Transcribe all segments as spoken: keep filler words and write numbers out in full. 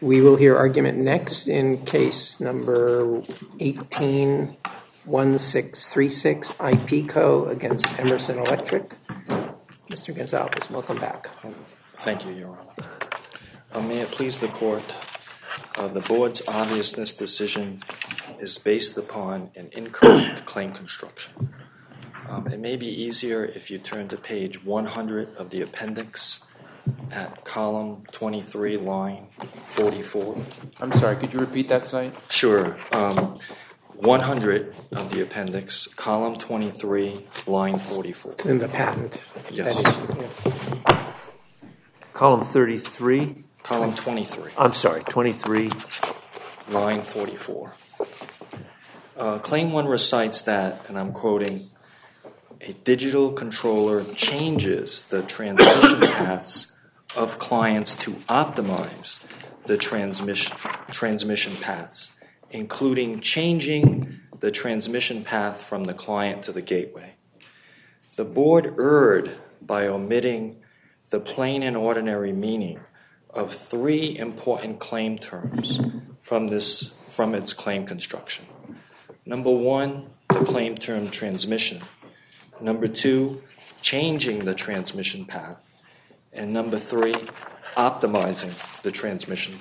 We will hear argument next in case number eighteen one six three six, IPECO against Emerson Electric. Mister Gonzalez, welcome back. Thank you, Your Honor. Uh, may it please the Court, uh, the Board's obviousness decision is based upon an incorrect claim construction. Um, it may be easier if you turn to page one hundred of the appendix at column twenty-three, line forty-four. I'm sorry, could you repeat that site? Sure. Um, one hundred of the appendix, column twenty-three, line forty-four. It's in the patent. Yes. That issue, yeah. Column thirty-three? Column twenty-three. I'm sorry, twenty-three. Line forty-four. Uh, claim one recites that, and I'm quoting, a digital controller changes the transmission paths of clients to optimize the transmission, transmission paths, including changing the transmission path from the client to the gateway. The Board erred by omitting the plain and ordinary meaning of three important claim terms from this from its claim construction. Number one, the claim term transmission. Number two, changing the transmission path. And number three, optimizing the transmission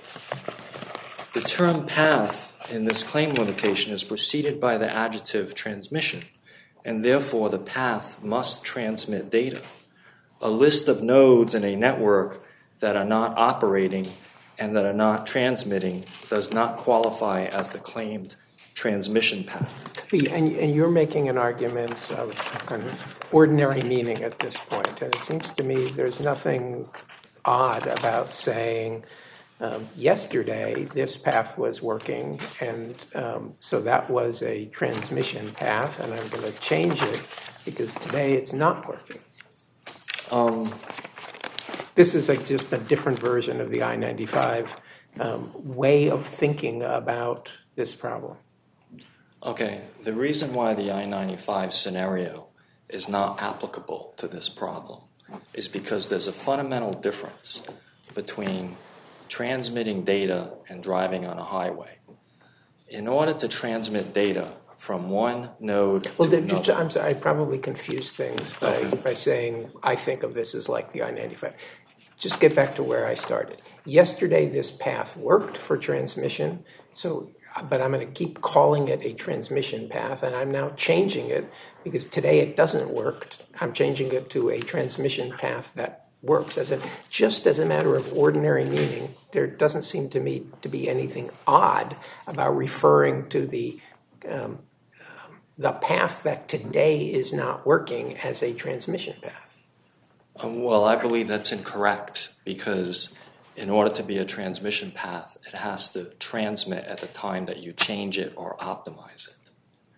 path. The term path in this claim limitation is preceded by the adjective transmission, and therefore the path must transmit data. A list of nodes in a network that are not operating and that are not transmitting does not qualify as the claimed transmission path. And, and you're making an argument of kind of ordinary meaning at this point, and it seems to me there's nothing odd about saying um, yesterday this path was working, and um, so that was a transmission path, and I'm going to change it because today it's not working. Um, this is a, just a different version of the I ninety-five um, way of thinking about this problem. Okay, the reason why the I ninety-five scenario is not applicable to this problem is because there's a fundamental difference between transmitting data and driving on a highway. In order to transmit data from one node well, to just, another... I'm sorry, I probably confused things by, okay. by saying I think of this as like the I ninety-five. Just get back to where I started. Yesterday this path worked for transmission, so but I'm going to keep calling it a transmission path, and I'm now changing it because today it doesn't work. I'm changing it to a transmission path that works. As a, just as a matter of ordinary meaning, there doesn't seem to me to be anything odd about referring to the um, um, the path that today is not working as a transmission path. Um, well, I believe that's incorrect because in order to be a transmission path, it has to transmit at the time that you change it or optimize it.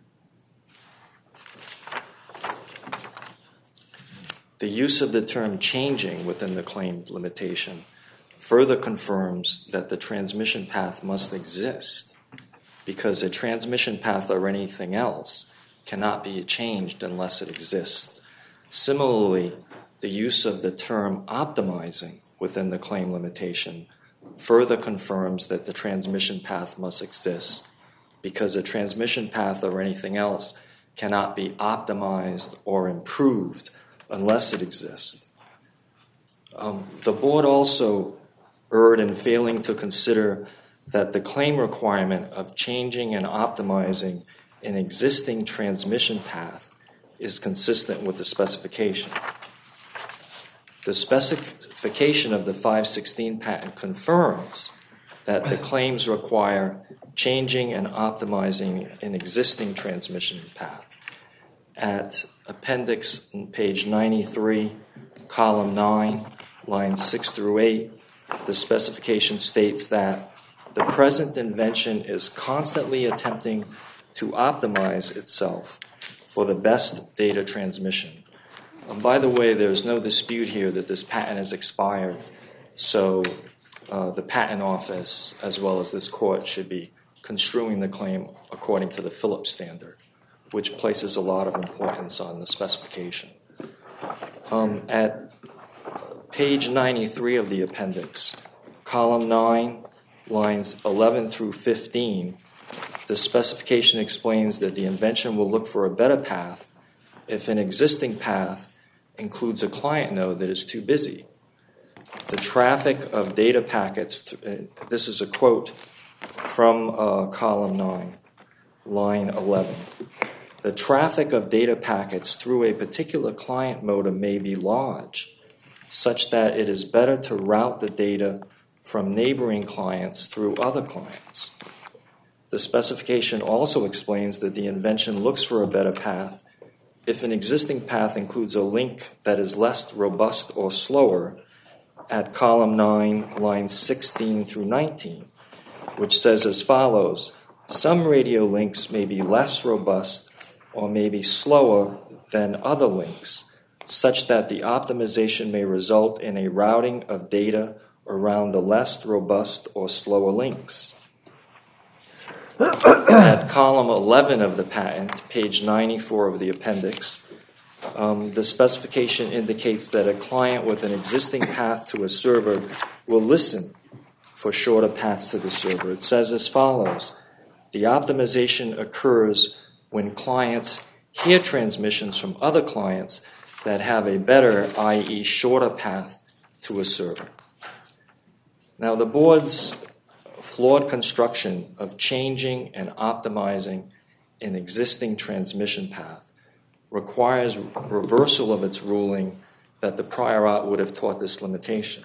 The use of the term changing within the claim limitation further confirms that the transmission path must exist because a transmission path or anything else cannot be changed unless it exists. Similarly, the use of the term optimizing within the claim limitation further confirms that the transmission path must exist because a transmission path or anything else cannot be optimized or improved unless it exists. Um, the Board also erred in failing to consider that the claim requirement of changing and optimizing an existing transmission path is consistent with the specification. The specification of the five sixteen patent confirms that the claims require changing and optimizing an existing transmission path. At appendix page ninety-three, column nine, lines six through eight, the specification states that the present invention is constantly attempting to optimize itself for the best data transmission. And by the way, there's no dispute here that this patent has expired, so uh, the Patent Office, as well as this court, should be construing the claim according to the Phillips standard, which places a lot of importance on the specification. Um, at page ninety-three of the appendix, column nine, lines eleven through fifteen, the specification explains that the invention will look for a better path if an existing path includes a client node that is too busy. The traffic of data packets, this is a quote from uh, column nine, line eleven. The traffic of data packets through a particular client modem may be large, such that it is better to route the data from neighboring clients through other clients. The specification also explains that the invention looks for a better path if an existing path includes a link that is less robust or slower at column nine, lines sixteen through nineteen, which says as follows: some radio links may be less robust or may be slower than other links, such that the optimization may result in a routing of data around the less robust or slower links. At column eleven of the patent, page ninety-four of the appendix, um, the specification indicates that a client with an existing path to a server will listen for shorter paths to the server. It says as follows: the optimization occurs when clients hear transmissions from other clients that have a better, that is shorter path to a server. Now, the board's flawed construction of changing and optimizing an existing transmission path requires reversal of its ruling that the prior art would have taught this limitation.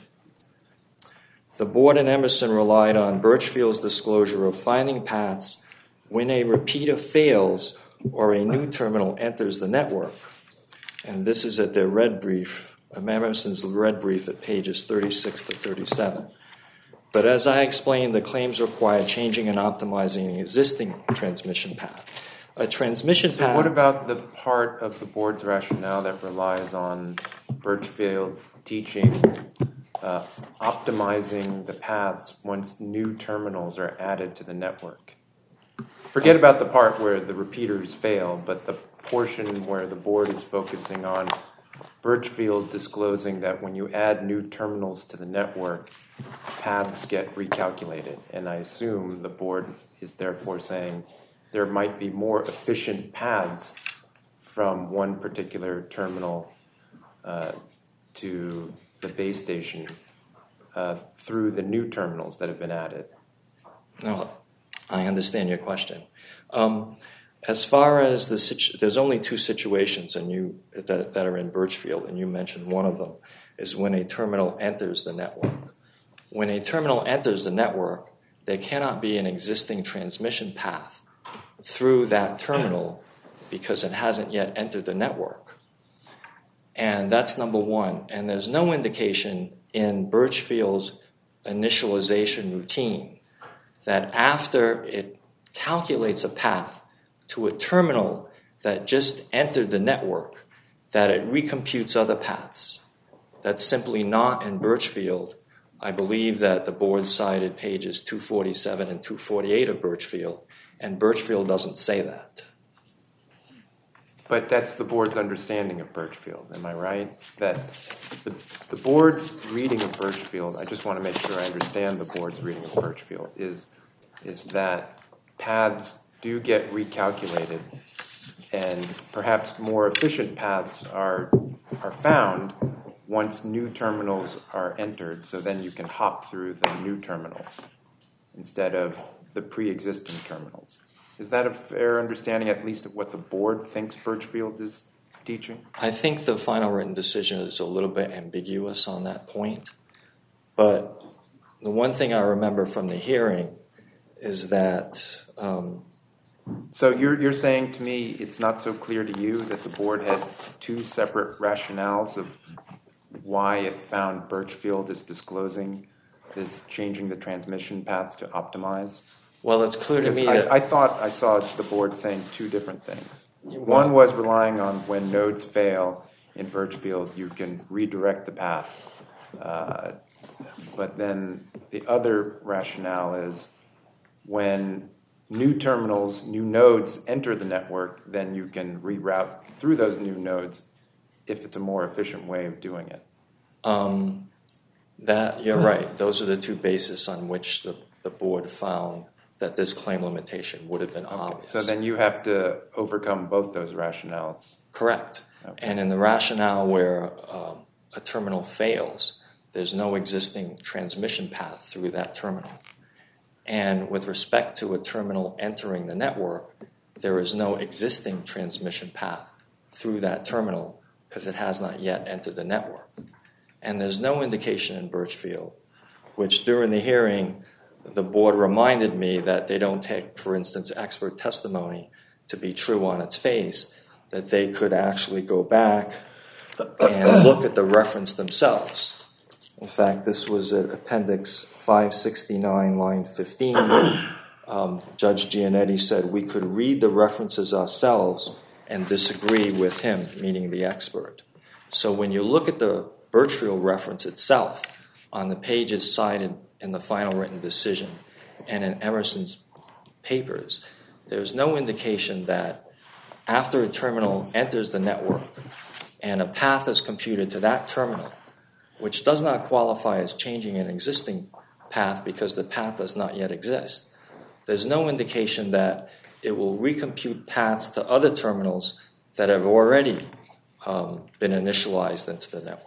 The board and Emerson relied on Birchfield's disclosure of finding paths when a repeater fails or a new terminal enters the network. And this is at their red brief, Emerson's red brief at pages thirty-six to thirty-seven. But as I explained, the claims require changing and optimizing an existing transmission path. A transmission so path... what about the part of the board's rationale that relies on Birchfield teaching uh, optimizing the paths once new terminals are added to the network? Forget about the part where the repeaters fail, but the portion where the board is focusing on Birchfield disclosing that when you add new terminals to the network, paths get recalculated. And I assume the board is therefore saying there might be more efficient paths from one particular terminal uh, to the base station uh, through the new terminals that have been added. No, I understand your question. Um, as far as the situ- there's only two situations, and you that, that are in Birchfield, and you mentioned one of them is when a terminal enters the network. When a terminal enters the network, there cannot be an existing transmission path through that terminal because it hasn't yet entered the network. And that's number one. And there's no indication in Birchfield's initialization routine that after it calculates a path to a terminal that just entered the network, that it recomputes other paths. That's simply not in Birchfield. I believe that the board cited pages two forty-seven and two forty-eight of Birchfield, and Birchfield doesn't say that. But that's the board's understanding of Birchfield, am I right? That the, the board's reading of Birchfield, I just want to make sure I understand the board's reading of Birchfield, is, is that paths do get recalculated and perhaps more efficient paths are, are found once new terminals are entered, so then you can hop through the new terminals instead of the pre-existing terminals. Is that a fair understanding, at least, of what the board thinks Birchfield is teaching? I think the final written decision is a little bit ambiguous on that point. But the one thing I remember from the hearing is that... Um, so you're, you're saying to me it's not so clear to you that the board had two separate rationales of why it found Birchfield is disclosing this changing the transmission paths to optimize? Well, it's clear to me I, that... I thought I saw the board saying two different things. One was relying on when nodes fail in Birchfield, you can redirect the path. Uh, but then the other rationale is when new terminals, new nodes enter the network, then you can reroute through those new nodes if it's a more efficient way of doing it. Um, that you're right. Those are the two bases on which the the board found that this claim limitation would have been Okay, obvious. so then you have to overcome both those rationales. Correct. Okay. And in the rationale where um, a terminal fails, there's no existing transmission path through that terminal. And with respect to a terminal entering the network, there is no existing transmission path through that terminal because it has not yet entered the network. And there's no indication in Birchfield, which during the hearing, the board reminded me that they don't take, for instance, expert testimony to be true on its face, that they could actually go back and look at the reference themselves. In fact, this was at Appendix five sixty-nine, line fifteen. Um, Judge Gianetti said we could read the references ourselves and disagree with him, meaning the expert. So when you look at the Birchfield reference itself on the pages cited in the final written decision and in Emerson's papers, there's no indication that after a terminal enters the network and a path is computed to that terminal, which does not qualify as changing an existing path because the path does not yet exist, there's no indication that it will recompute paths to other terminals that have already um, been initialized into the network.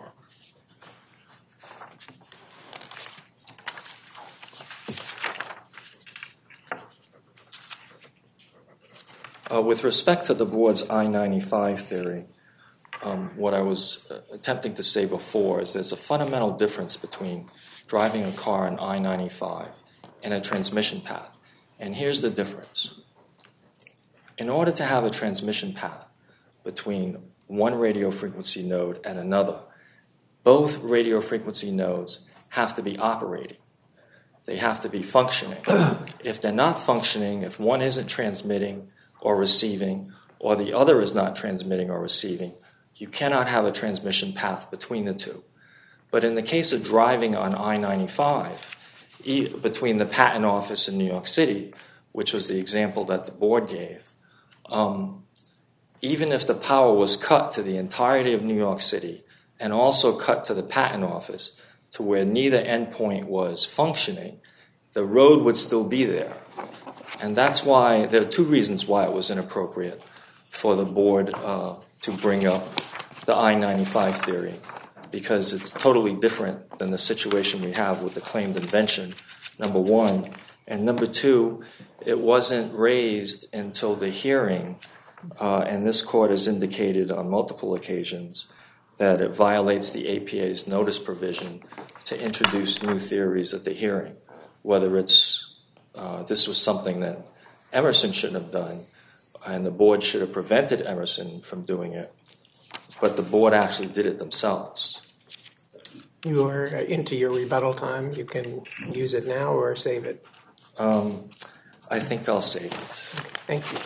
Uh, with respect to the board's I ninety-five theory, um, what I was uh, attempting to say before is there's a fundamental difference between driving a car on I ninety-five and a transmission path. And here's the difference. In order to have a transmission path between one radio frequency node and another, both radio frequency nodes have to be operating. They have to be functioning. If they're not functioning, if one isn't transmitting or receiving, or the other is not transmitting or receiving, you cannot have a transmission path between the two. But in the case of driving on I ninety-five, e- between the patent office in New York City, which was the example that the board gave, um, even if the power was cut to the entirety of New York City and also cut to the patent office to where neither endpoint was functioning, the road would still be there. And that's why, there are two reasons why it was inappropriate for the board uh, to bring up the I ninety-five theory, because it's totally different than the situation we have with the claimed invention, number one. And number two, it wasn't raised until the hearing, uh, and this court has indicated on multiple occasions that it violates the A P A's notice provision to introduce new theories at the hearing, whether it's Uh, this was something that Emerson shouldn't have done, and the board should have prevented Emerson from doing it, but the board actually did it themselves. You are into your rebuttal time. You can use it now or save it. Um, I think I'll save it. Okay, thank you.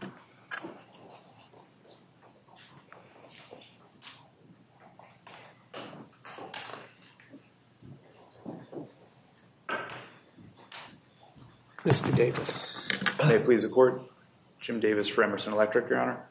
Mister Davis. May it please the court. Jim Davis for Emerson Electric, Your Honor.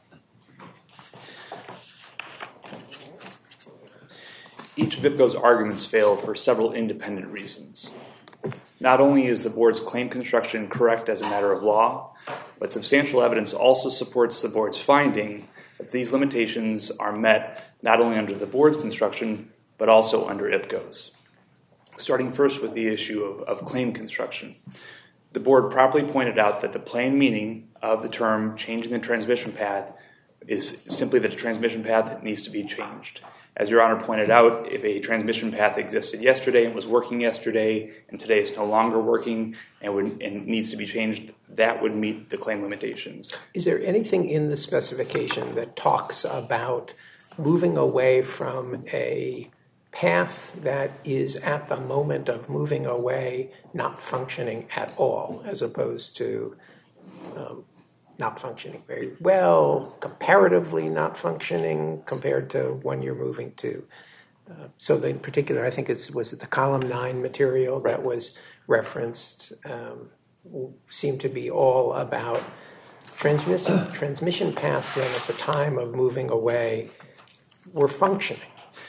Each of IPCO's arguments fail for several independent reasons. Not only is the board's claim construction correct as a matter of law, but substantial evidence also supports the board's finding that these limitations are met not only under the board's construction, but also under IPCO's. Starting first with the issue of, of claim construction. The board properly pointed out that the plain meaning of the term changing the transmission path is simply that a transmission path needs to be changed. As Your Honor pointed out, if a transmission path existed yesterday and was working yesterday and today is no longer working and, would, and needs to be changed, that would meet the claim limitations. Is there anything in the specification that talks about moving away from a path that is at the moment of moving away not functioning at all, as opposed to um, not functioning very well, comparatively not functioning compared to when you're moving to? Uh, so the, in particular, I think it was the column nine material that was referenced um, seemed to be all about transmission, transmission paths that at the time of moving away were functioning.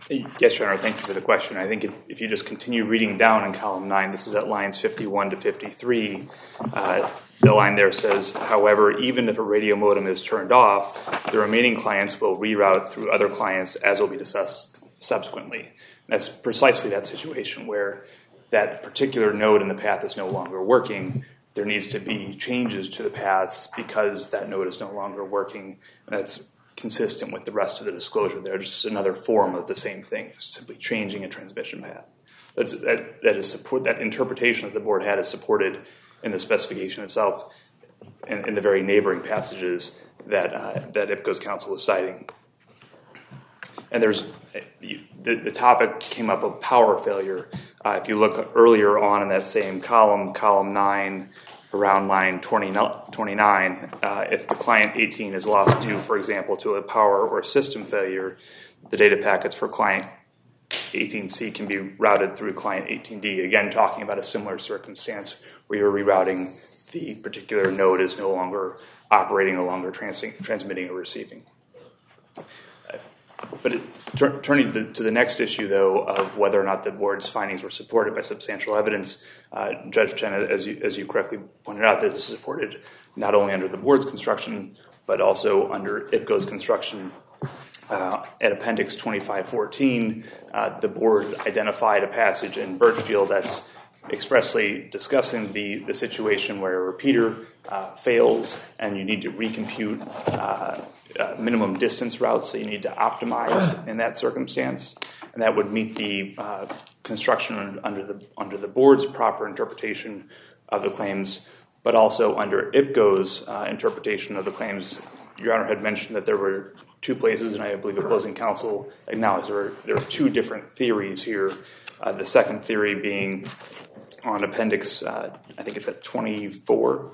Yes, Your Honor, thank you for the question. I think if, if you just continue reading down in column nine, this is at lines fifty-one to fifty-three, uh, the line there says, however, even if a radio modem is turned off, the remaining clients will reroute through other clients as will be discussed subsequently. And that's precisely that situation where that particular node in the path is no longer working. There needs to be changes to the paths because that node is no longer working. And that's consistent with the rest of the disclosure there. Just another form of the same thing, simply changing a transmission path. That's, that, that, is support, that interpretation that the board had is supported in the specification itself and in the very neighboring passages that, uh, that I P C O's counsel was citing. And there's the, the topic came up of power failure. Uh, if you look earlier on in that same column, column nine, around line twenty, twenty-nine, uh, if the client eighteen is lost due, for example, to a power or system failure, the data packets for client eighteen C can be routed through client eighteen D, again talking about a similar circumstance where you're rerouting the particular node is no longer operating, no longer trans- transmitting or receiving. But it, tur- turning to, to the next issue, though, of whether or not the board's findings were supported by substantial evidence, uh, Judge Chen, as you, as you correctly pointed out, this is supported not only under the board's construction, but also under I P C O's construction. Uh, at Appendix twenty-five fourteen, uh, the board identified a passage in Birchfield that's expressly discussing the, the situation where a repeater uh, fails and you need to recompute uh, uh, minimum distance routes, so you need to optimize in that circumstance, and that would meet the uh, construction under the under the board's proper interpretation of the claims, but also under I P C O's uh, interpretation of the claims. Your Honor had mentioned that there were two places, and I believe opposing counsel acknowledged there were, there are two different theories here. Uh, the second theory being on Appendix, uh, I think it's at twenty-four,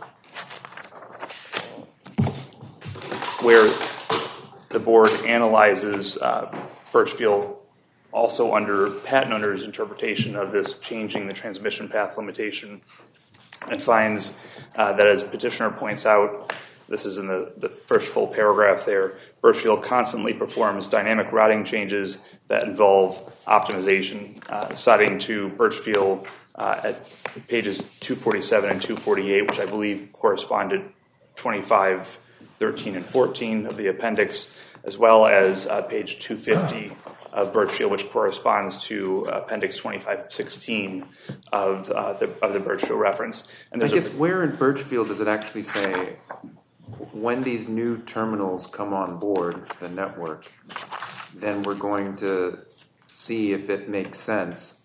where the board analyzes uh, Birchfield also under patent owner's interpretation of this changing the transmission path limitation, and finds uh, that, as petitioner points out, this is in the, the first full paragraph there, Birchfield constantly performs dynamic routing changes that involve optimization, uh, citing to Birchfield uh, at pages two forty-seven and two forty-eight, which I believe corresponded twenty-five, thirteen, and fourteen of the appendix, as well as uh, page two fifty of Birchfield, which corresponds to appendix twenty-five sixteen of, uh, the, of the Birchfield reference. And I there's guess a, where in Birchfield does it actually say when these new terminals come on board the network, then we're going to see if it makes sense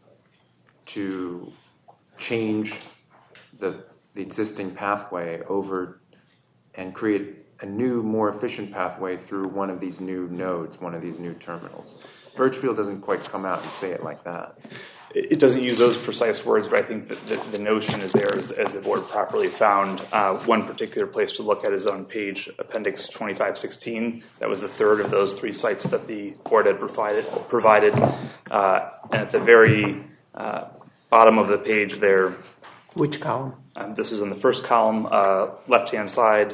to change the, the existing pathway over and create a new, more efficient pathway through one of these new nodes, one of these new terminals. Birchfield doesn't quite come out and say it like that. It doesn't use those precise words, but I think that the, the notion is there as, as the board properly found. Uh, one particular place to look at is on page appendix twenty-five sixteen. That was the third of those three sites that the board had provided. provided. Uh, and at the very uh, bottom of the page there. Which column? Um, this is in the first column, uh, left-hand side,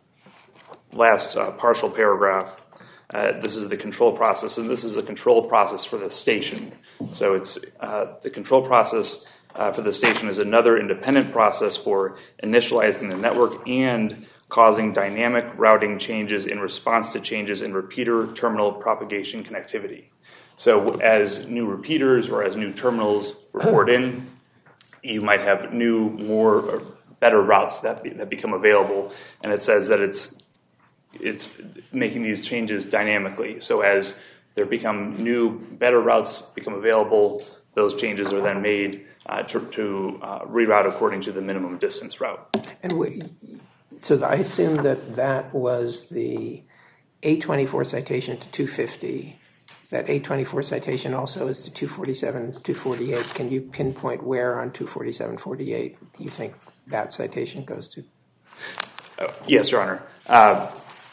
last uh, partial paragraph. Uh, this is the control process, and this is the control process for the station. So it's uh, the control process uh, for the station is another independent process for initializing the network and causing dynamic routing changes in response to changes in repeater terminal propagation connectivity. So as new repeaters or as new terminals report in, you might have new, more, or better routes that be, that become available, and it says that it's it's making these changes dynamically. So as there become new, better routes become available, those changes are then made uh, to, to uh, reroute according to the minimum distance route. And we, so I assume that that was the eight twenty-four citation to two fifty. That eight twenty-four citation also is to two forty-seven, two forty-eight. Can you pinpoint where on two forty-seven, forty-eight you think that citation goes to? Uh, yes, Your Honor. Uh,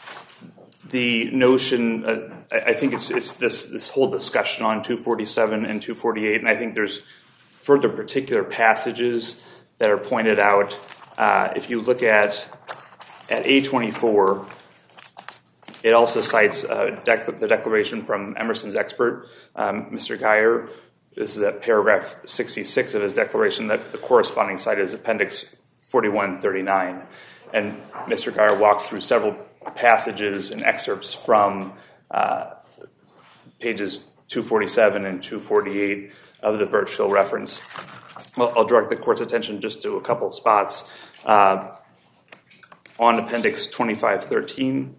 the notion, uh, I, I think it's it's this this whole discussion on two forty-seven and two forty-eight, and I think there's further particular passages that are pointed out. Uh, if you look at at A twenty-four, It also cites uh, dec- the declaration from Emerson's expert, um, Mister Geyer. This is at paragraph sixty-six of his declaration. That the corresponding site is Appendix forty-one thirty-nine. And Mister Geyer walks through several passages and excerpts from uh, pages two forty-seven and two forty-eight of the Birchfield reference. Well, I'll direct the court's attention just to a couple of spots. Uh, on Appendix twenty-five thirteen,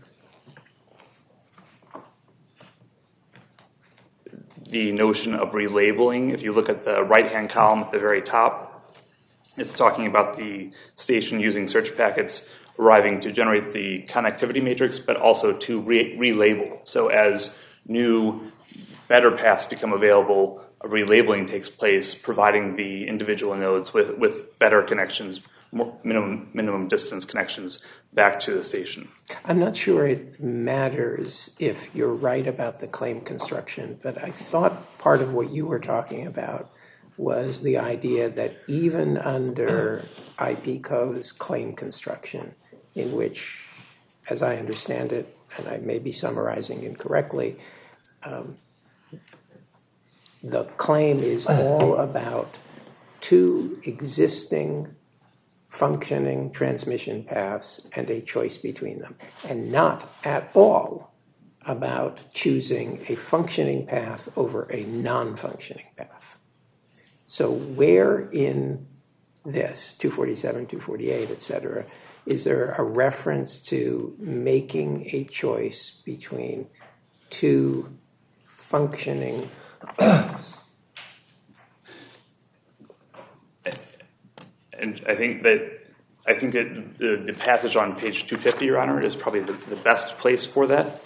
the notion of relabeling, if you look at the right-hand column at the very top, it's talking about the station using search packets arriving to generate the connectivity matrix, but also to re- relabel. So as new, better paths become available, a relabeling takes place, providing the individual nodes with, with better connections, more minimum minimum distance connections back to the station. I'm not sure it matters if you're right about the claim construction, but I thought part of what you were talking about was the idea that even under I P C O's claim construction, in which, as I understand it, and I may be summarizing incorrectly, um, the claim is all about two existing functioning transmission paths and a choice between them, and not at all about choosing a functioning path over a non-functioning path. So where in this, two forty-seven, two forty-eight, et cetera, is there a reference to making a choice between two functioning paths? And I think that I think that the, the passage on page two fifty, Your Honor, is probably the, the best place for that.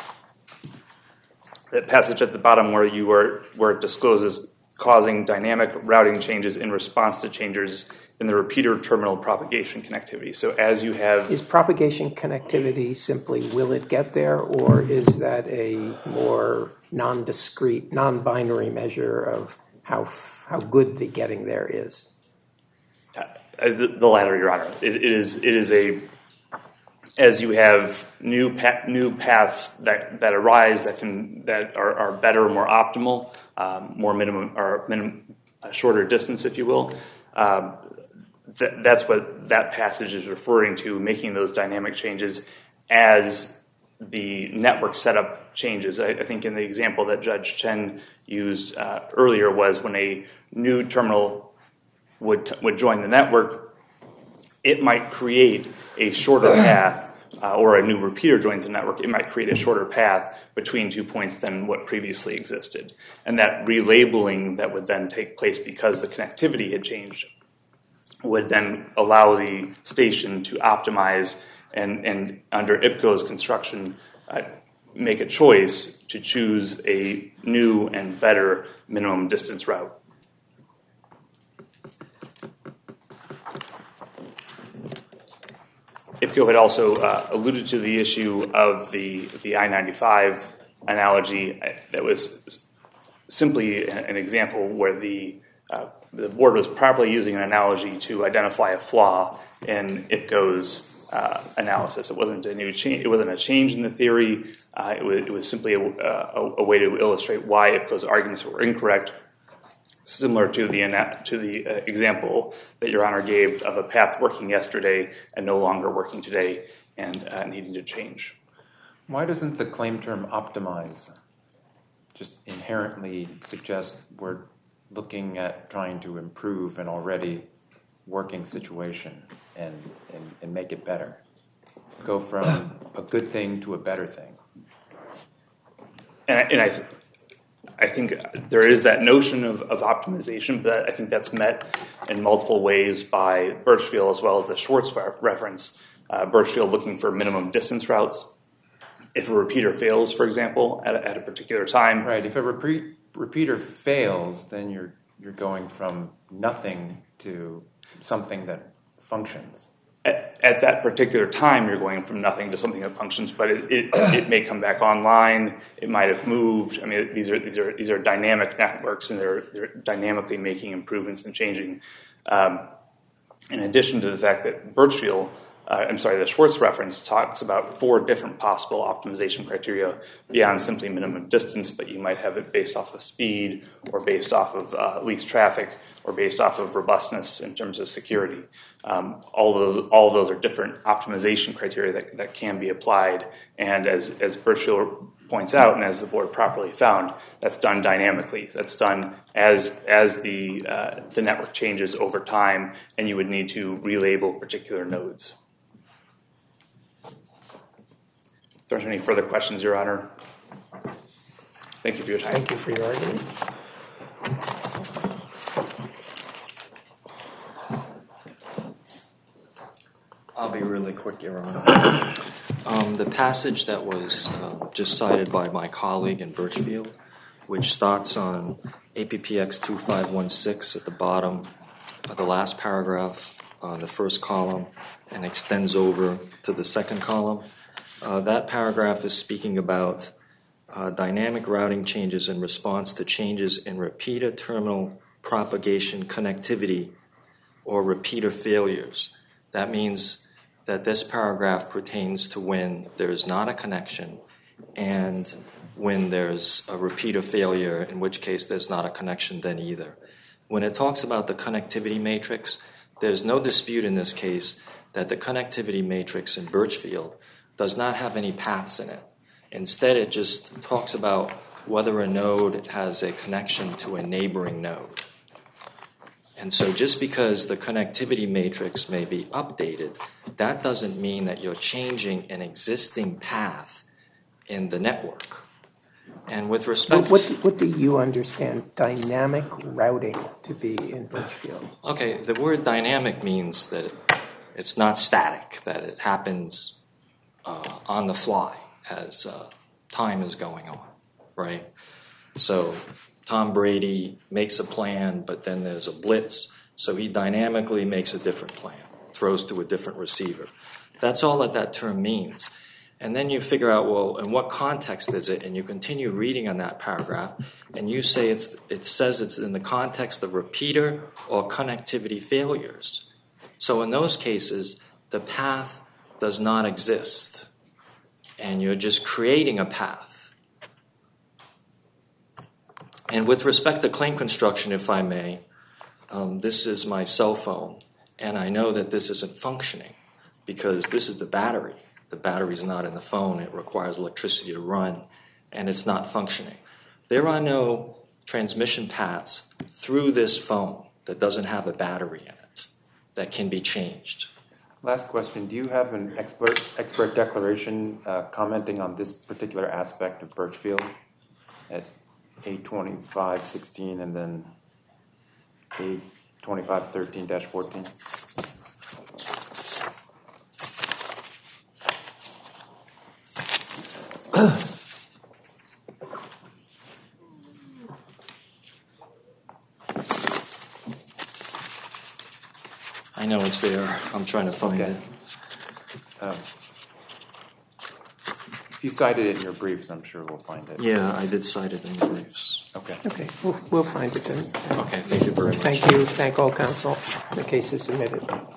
That passage at the bottom where you are where it discloses causing dynamic routing changes in response to changes in the repeater terminal propagation connectivity. So as you have... Is propagation connectivity simply will it get there, or is that a more non-discrete, non-binary measure of how how good the getting there is? Uh, the, the latter, Your Honor. It, it is it is a... As you have new pa- new paths that, that arise that can that are, are better, more optimal, um, more minimum or minimum, uh, shorter distance, if you will. Um, th- that's what that passage is referring to, making those dynamic changes as the network setup changes. I, I think in the example that Judge Chen used uh, earlier was when a new terminal would would join the network, it might create a shorter path, uh, or a new repeater joins the network, it might create a shorter path between two points than what previously existed. And that relabeling that would then take place because the connectivity had changed would then allow the station to optimize and, and under I P C O's construction, uh, make a choice to choose a new and better minimum distance route. I P C O had also uh, alluded to the issue of the, the I ninety-five analogy. That was simply an example where the uh, the board was properly using an analogy to identify a flaw in I P C O's uh, analysis. It wasn't a new change. It wasn't a change in the theory. Uh, it was it was simply a, a, a way to illustrate why I P C O's arguments were incorrect. Similar to the to the uh, example that Your Honor gave of a path working yesterday and no longer working today and uh, needing to change. Why doesn't the claim term optimize just inherently suggest we're looking at trying to improve an already working situation and, and, and make it better? Go from a good thing to a better thing. And, and I I think there is that notion of, of optimization, but I think that's met in multiple ways by Birchfield as well as the Schwartz reference. Uh, Birchfield looking for minimum distance routes. If a repeater fails, for example, at a, at a particular time. Right. If a repeat, repeater fails, then you're you're going from nothing to something that functions. At, at that particular time, you're going from nothing to something that functions, but it, it, it may come back online. It might have moved. I mean, these are these are these are dynamic networks, and they're they're dynamically making improvements and changing. Um, in addition to the fact that Birchfield uh, I'm sorry, the Schwartz reference talks about four different possible optimization criteria beyond simply minimum distance, but you might have it based off of speed or based off of uh, least traffic or based off of robustness in terms of security. Um, all those all of those are different optimization criteria that, that can be applied, and as, as Birchfield points out, and as the board properly found, that's done dynamically. That's done as as the uh, the network changes over time, and you would need to relabel particular nodes. If there's any further questions, Your Honor, thank you for your time. Thank you for your argument. I'll be really quick, Your Honor. Um, the passage that was uh, just cited by my colleague in Birchfield, which starts on A P P X two five one six at the bottom of the last paragraph on the first column and extends over to the second column, uh, that paragraph is speaking about uh, dynamic routing changes in response to changes in repeater terminal propagation connectivity or repeater failures. That means that this paragraph pertains to when there is not a connection and when there's a repeater failure, in which case there's not a connection then either. When it talks about the connectivity matrix, there's no dispute in this case that the connectivity matrix in Birchfield does not have any paths in it. Instead, it just talks about whether a node has a connection to a neighboring node. And so just because the connectivity matrix may be updated, that doesn't mean that you're changing an existing path in the network. And with respect... What, what, what do you understand dynamic routing to be in Birchfield? Okay, the word dynamic means that it, it's not static, that it happens uh, on the fly as uh, time is going on, right? So Tom Brady makes a plan, but then there's a blitz, so he dynamically makes a different plan, throws to a different receiver. That's all that that term means. And then you figure out, well, in what context is it? And you continue reading on that paragraph, and you say it's, it says it's in the context of repeater or connectivity failures. So in those cases, the path does not exist, and you're just creating a path. And with respect to claim construction, if I may, um, this is my cell phone, and I know that this isn't functioning because this is the battery. The battery's not in the phone. It requires electricity to run, and it's not functioning. There are no transmission paths through this phone that doesn't have a battery in it that can be changed. Last question. Do you have an expert, expert declaration uh, commenting on this particular aspect of Birchfield at A twenty-five sixteen and then A twenty-five thirteen dash fourteen? I know it's there. I'm trying to find Okay. it. Um, if you cited it in your briefs, I'm sure we'll find it. Yeah, I did cite it in the briefs. Okay. Okay, we'll, we'll find it then. Okay, thank you very much. Thank you. Thank all counsel. The case is submitted.